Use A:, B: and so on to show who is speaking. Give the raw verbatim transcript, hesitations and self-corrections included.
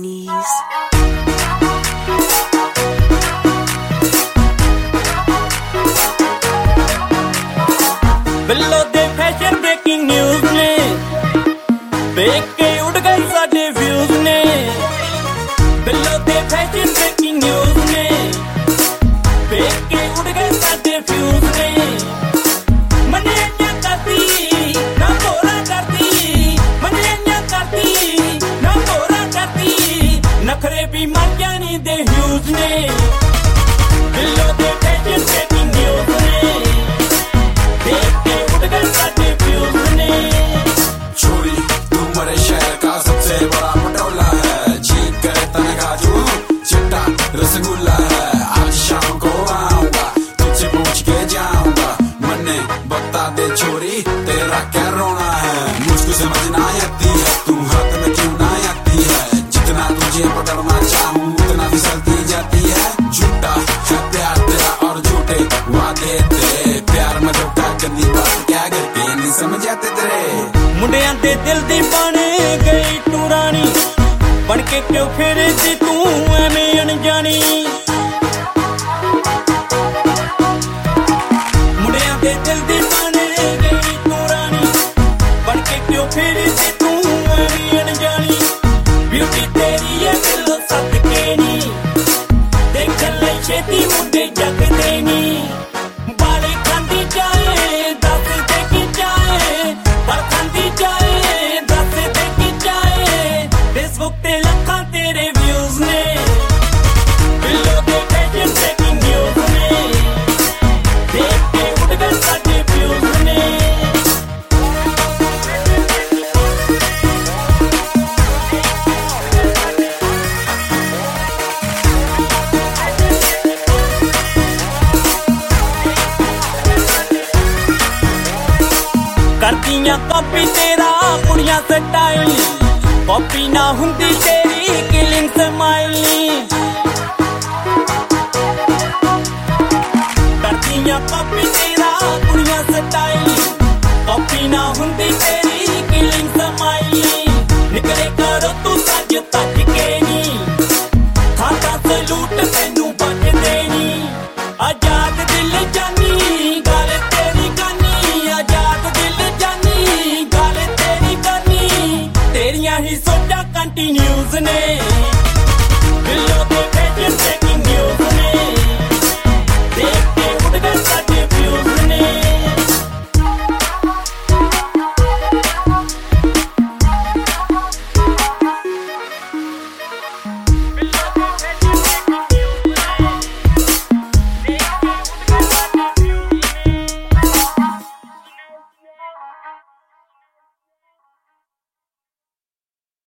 A: knees.
B: बिल्लो दे fashion breaking news ने देख के उड़ गए साडे व्यूज ने। बिल्लो दे फैशन ब्रेकिंग न्यूज ने देख के उड़ गए साडे व्यूज ने। मने अन्या करती ना बोरा करती, मने अन्या करती ना बोरा करती, नखरे भी मर जानी दे ह्यूज ने। बिल्लो दे फैशन ब्रेकिंग न्यूज ने देख के उड़ गए साडे व्यूज ने।
C: छोरी तू मेरे शहर का सबसे बड़ा पटोला है, जीत करे तने काजू चिट्टा रसगुल्ला है। आज शाम को आऊंगा तुझसे पूछ के जाऊंगा, मन्ने बता दे छोरी तेरा क्या रोना है। मुझको समझ ना आती है तू हाथ में क्यों ना आती है, जितना तुझे पकड़ना चाहूं उतना फिसलती जाती है। झूठा है प्यार तेरा और झूठे वादे तेरे, प्यार में धोखा गंदी बात क्या करके नहीं समझ आते तेरे।
B: मुंडियां दे दिल दी बन गई तू रानी, बन के क्यों फिरदी तू एवें अनजानी। मुंडियां दे दिल दी बन गई तू रानी, बन के क्यों फिरदी तू एवें अनजानी। ब्यूटी तेरी है दिलों सदके नी, देख ले छेती मुंडे जगदे नी। बाले खांदी जाए दस दे की जाए, पर खांदी जाए दस दे की जाए। फेसबुक ते लखां तेरे व्यूज ने, बिल्लो दे फैशन ब्रेकिंग न्यूज ने देख के उड़ गए साडे व्यूज ने। करदियां कॉपी तेरा कुड़ियां स्टाइल, कॉपी ना हुंदी ते